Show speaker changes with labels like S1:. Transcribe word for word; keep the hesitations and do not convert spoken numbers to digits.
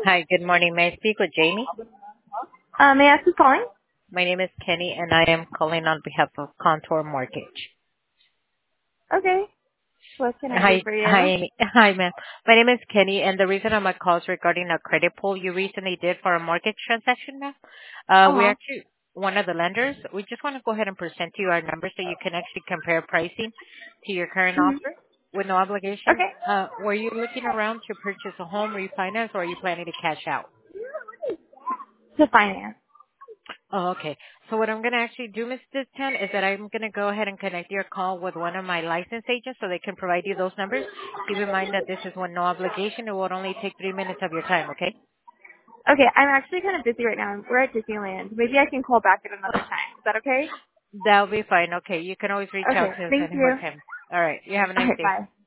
S1: Hi, good morning. May I speak with Jamie?
S2: Uh, may I ask who's calling?
S1: My name is Kenny, and I am calling on behalf of Contour Mortgage.
S2: Okay. What can I do
S1: Hi,
S2: for you?
S1: hi, hi, ma'am. My name is Kenny, and the reason I'm a call is regarding a credit pull you recently did for a mortgage transaction, ma'am. Uh, we're
S2: Uh-huh.
S1: actually one of the lenders. We just want to go ahead and present to you our numbers so you can actually compare pricing to your current
S2: hmm
S1: offer with no obligation.
S2: Okay.
S1: Uh, were you looking around to purchase a home, refinance, or are you planning to cash out?
S2: To finance.
S1: Oh, okay. So what I'm going to actually do, Miz Tan, is that I'm going to go ahead and connect your call with one of my license agents so they can provide you those numbers. Keep in mind that this is one no obligation. It will only take three minutes of your time, okay?
S2: Okay, I'm actually kind of busy right now. We're at Disneyland. Maybe I can call back at another time. Is that okay?
S1: That'll be fine. Okay. You can always reach out
S2: Okay.
S1: to us
S2: Thank
S1: any more
S2: you.
S1: time. All right. You have a nice
S2: Okay,
S1: day.
S2: bye.